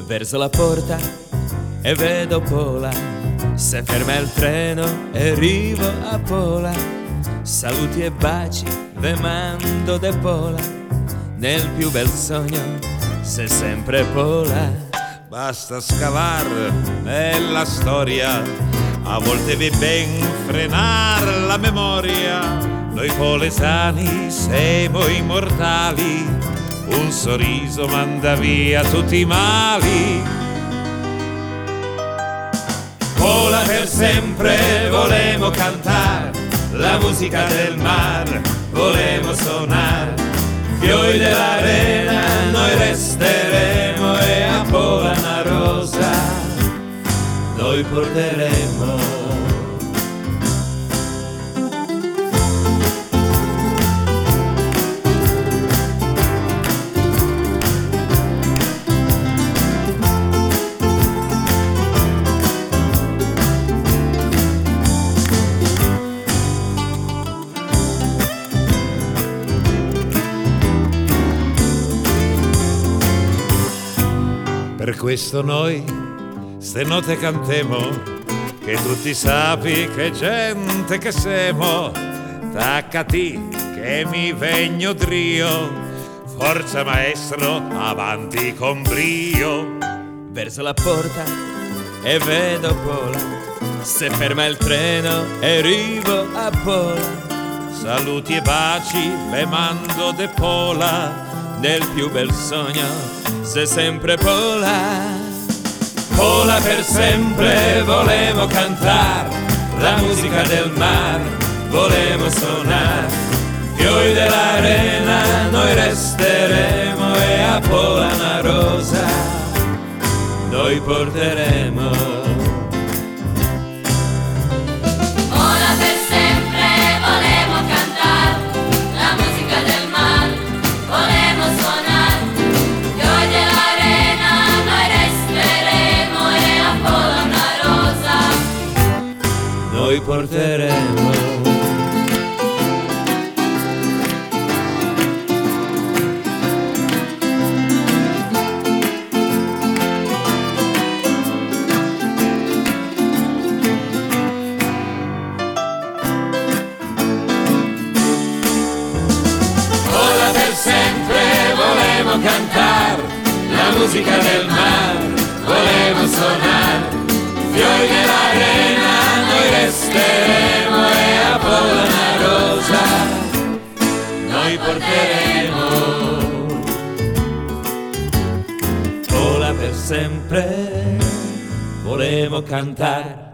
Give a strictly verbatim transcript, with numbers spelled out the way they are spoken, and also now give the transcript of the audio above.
Verso la porta e vedo Pola, se ferma il treno e arrivo a Pola. Saluti e baci ve mando de Pola, nel più bel sogno sei sempre Pola. Basta scavar nella storia, a volte vi ben frenar la memoria. Noi polesani siamo immortali, un sorriso manda via tutti i mali. Pola per sempre volemo cantare, la musica del mar volemo suonare. Fioi dell'arena noi resteremo e a Pola una rosa noi porteremo. Per questo noi ste note cantemo, che tutti sapi che gente che siamo. Taccati che mi vegno drio, forza maestro, avanti con brio. Verso la porta e vedo Pola, se ferma il treno e arrivo a Pola. Saluti e baci le mando de Pola, nel più bel sogno sei sempre Pola. Pola per sempre volemo cantare, la musica del mar volemo suonare. Fioi dell'arena noi resteremo e a Pola una rosa noi porteremo. Noi porteremo. Pola per sempre volemo cantare, la musica del mar volemo suonare. Fioi dell'arena noi resteremo e a Pola una rosa noi porteremo. Pola per sempre volemo cantare,